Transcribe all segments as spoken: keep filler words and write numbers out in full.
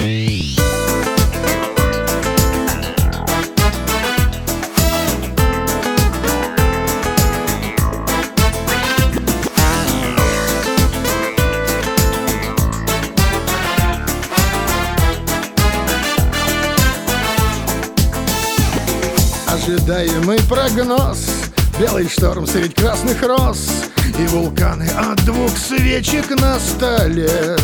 Ожидаемый прогноз, белый шторм средь красных роз и вулканы от двух свечек на столе.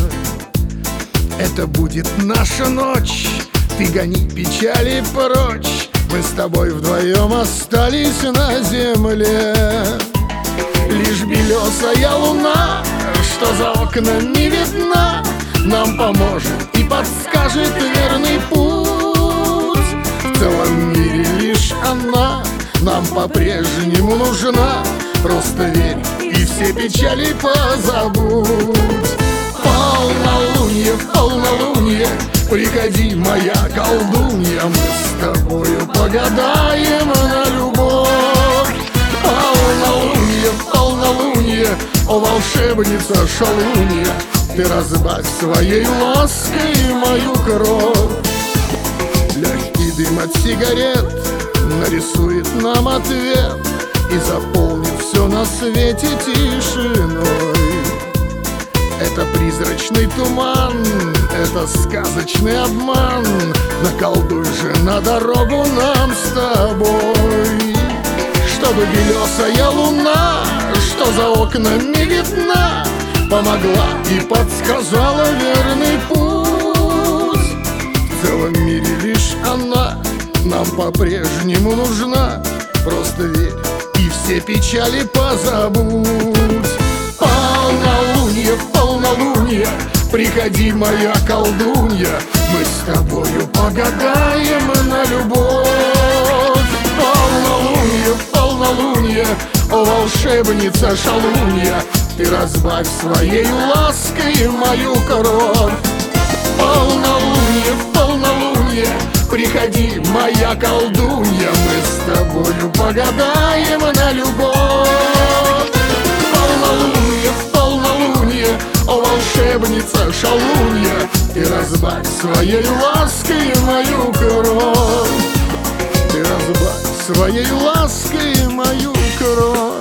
Это будет наша ночь, ты гони печали прочь, мы с тобой вдвоем остались на земле. Лишь белесая луна, что за окнами видна, нам поможет и подскажет верный путь. В целом мире лишь она нам по-прежнему нужна. Просто верь и все печали позабудь. Полнолуние, полнолуние, приходи, моя колдунья, мы с тобою погадаем на любовь. Полнолуние, полнолуние, о волшебница шалунья, ты разбавь своей лаской мою кровь. Легкий дым от сигарет нарисует нам ответ и заполнит все на свете тишиной. Это призрачный туман, это сказочный обман, наколдуй же на дорогу нам с тобой. Чтобы белесая луна, что за окнами видна, помогла и подсказала верный путь. В целом мире лишь она нам по-прежнему нужна. Просто верь и все печали позабудь. Полнолуние, полнолуние, приходи, моя колдунья, мы с тобою погадаем на любовь. Полнолуние, полнолуние, о волшебница шалунья, ты разбавь своей лаской мою кровь. Полнолуние, полнолуние, приходи, моя колдунья, мы с тобою погадаем на любовь. Полнолуние, полнолуние, о волшебница шалунья, ты разбавь своей лаской мою кровь. Ты разбавь своей лаской мою кровь.